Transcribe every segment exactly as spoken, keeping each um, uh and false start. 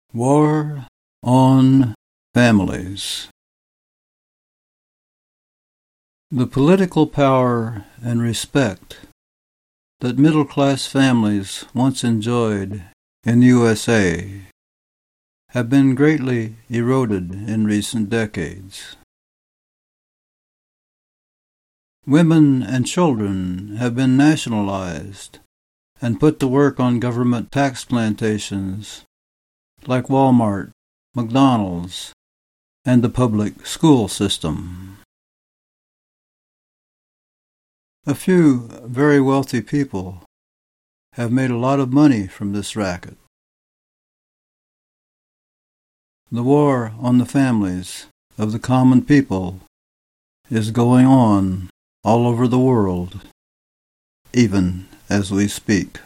War on Families. The political power and respect that middle-class families once enjoyed in the U S A have been greatly eroded in recent decades. Women and children have been nationalized and put to work on government tax plantations like Walmart, McDonald's, and the public school system. A few very wealthy people have made a lot of money from this racket. The war on the families of the common people is going on all over the world, even as we speak.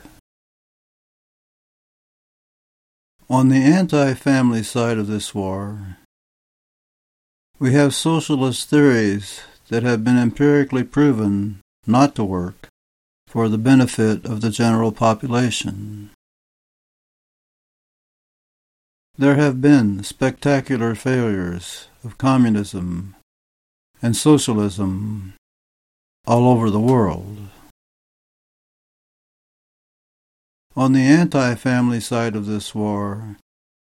On the anti-family side of this war, we have socialist theories that have been empirically proven not to work for the benefit of the general population. There have been spectacular failures of communism and socialism all over the world. On the anti-family side of this war,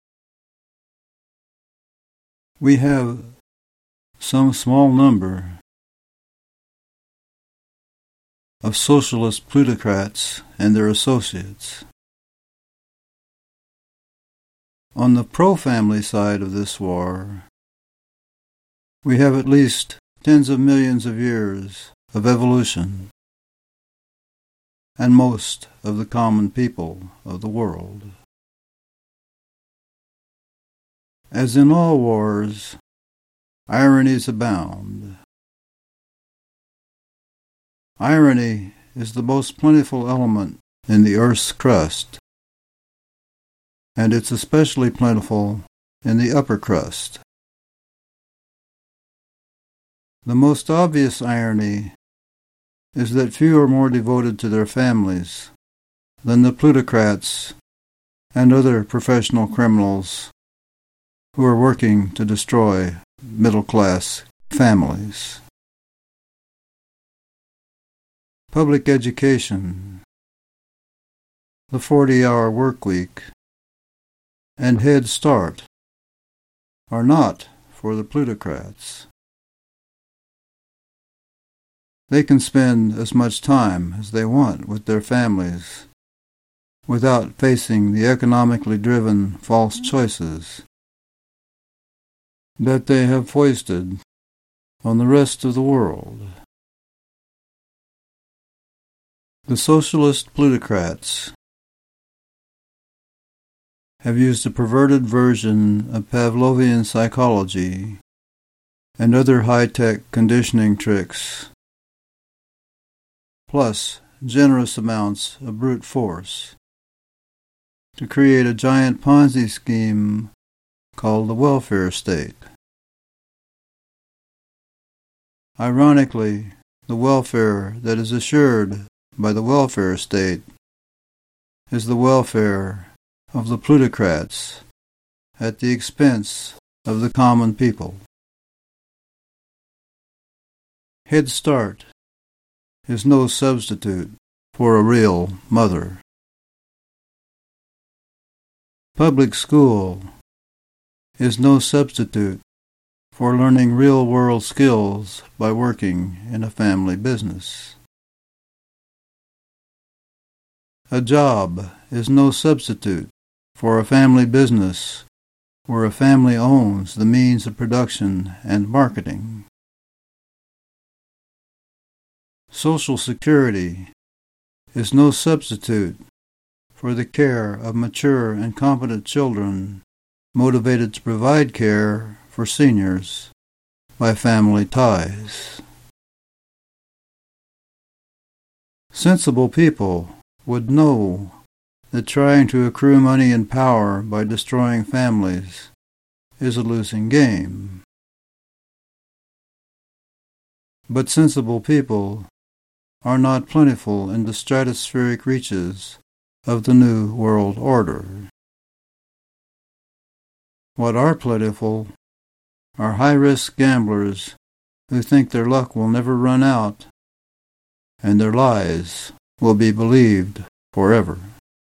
we have some small number of socialist plutocrats and their associates. On the pro-family side of this war, we have at least tens of millions of years of evolution and most of the common people of the world. As in all wars, ironies abound. Irony is the most plentiful element in the Earth's crust, and it's especially plentiful in the upper crust. The most obvious irony is that few are more devoted to their families than the plutocrats and other professional criminals who are working to destroy middle-class families. Public education, the forty-hour work week, and Head Start are not for the plutocrats. They can spend as much time as they want with their families without facing the economically driven false choices that they have foisted on the rest of the world. The socialist plutocrats have used a perverted version of Pavlovian psychology and other high-tech conditioning tricks, plus generous amounts of brute force, to create a giant Ponzi scheme called the welfare state. Ironically, the welfare that is assured by the welfare state is the welfare of the plutocrats at the expense of the common people. Head Start is no substitute for a real mother. Public school is no substitute for learning real-world skills by working in a family business. A job is no substitute for a family business where a family owns the means of production and marketing. Social Security is no substitute for the care of mature and competent children motivated to provide care for seniors by family ties. Sensible people would know that trying to accrue money and power by destroying families is a losing game. But sensible people are not plentiful in the stratospheric reaches of the New World Order. What are plentiful are high-risk gamblers who think their luck will never run out and their lies will be believed forever.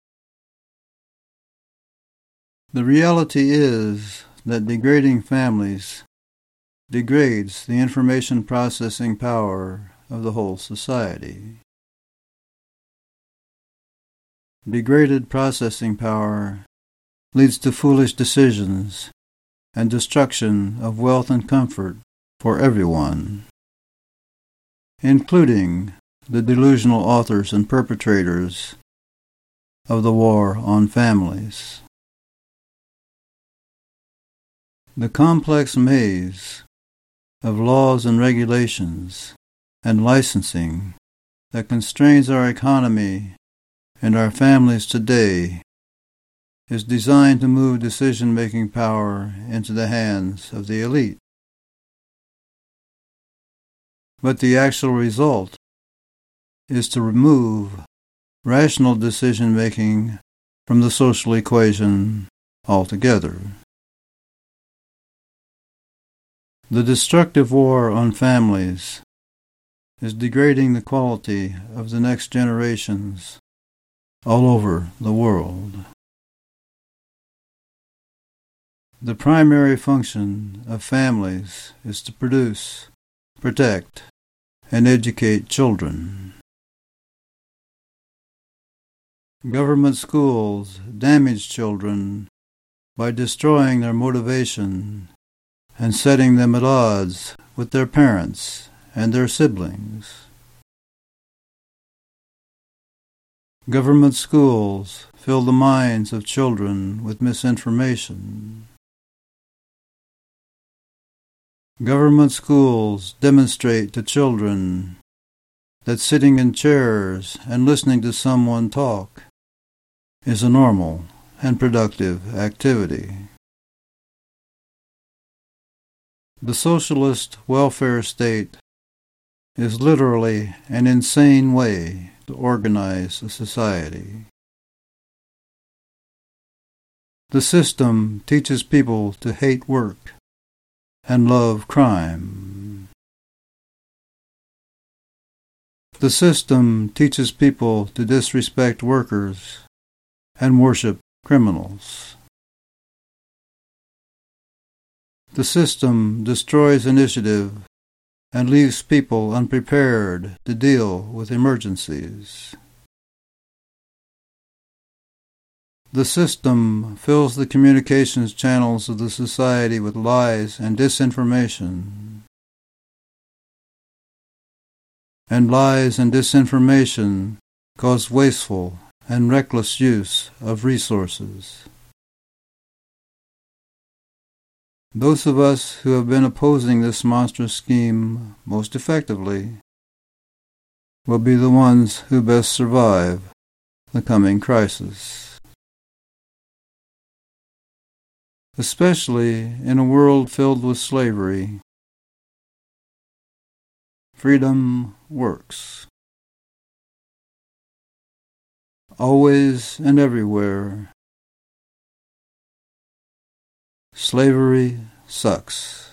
The reality is that degrading families degrades the information processing power of the whole society. Degraded processing power leads to foolish decisions and destruction of wealth and comfort for everyone, including the delusional authors and perpetrators of the war on families. The complex maze of laws and regulations and licensing that constrains our economy and our families today is designed to move decision-making power into the hands of the elite. But the actual result is to remove rational decision-making from the social equation altogether. The destructive war on families is degrading the quality of the next generations all over the world. The primary function of families is to produce, protect, and educate children. Government schools damage children by destroying their motivation and setting them at odds with their parents and their siblings. Government schools fill the minds of children with misinformation. Government schools demonstrate to children that sitting in chairs and listening to someone talk is a normal and productive activity. The socialist welfare state is literally an insane way to organize a society. The system teaches people to hate work and love crime. The system teaches people to disrespect workers and worship criminals. The system destroys initiative and leaves people unprepared to deal with emergencies. The system fills the communications channels of the society with lies and disinformation. And lies and disinformation cause wasteful and reckless use of resources. Those of us who have been opposing this monstrous scheme most effectively will be the ones who best survive the coming crisis. Especially in a world filled with slavery, freedom works. Always and everywhere, slavery sucks.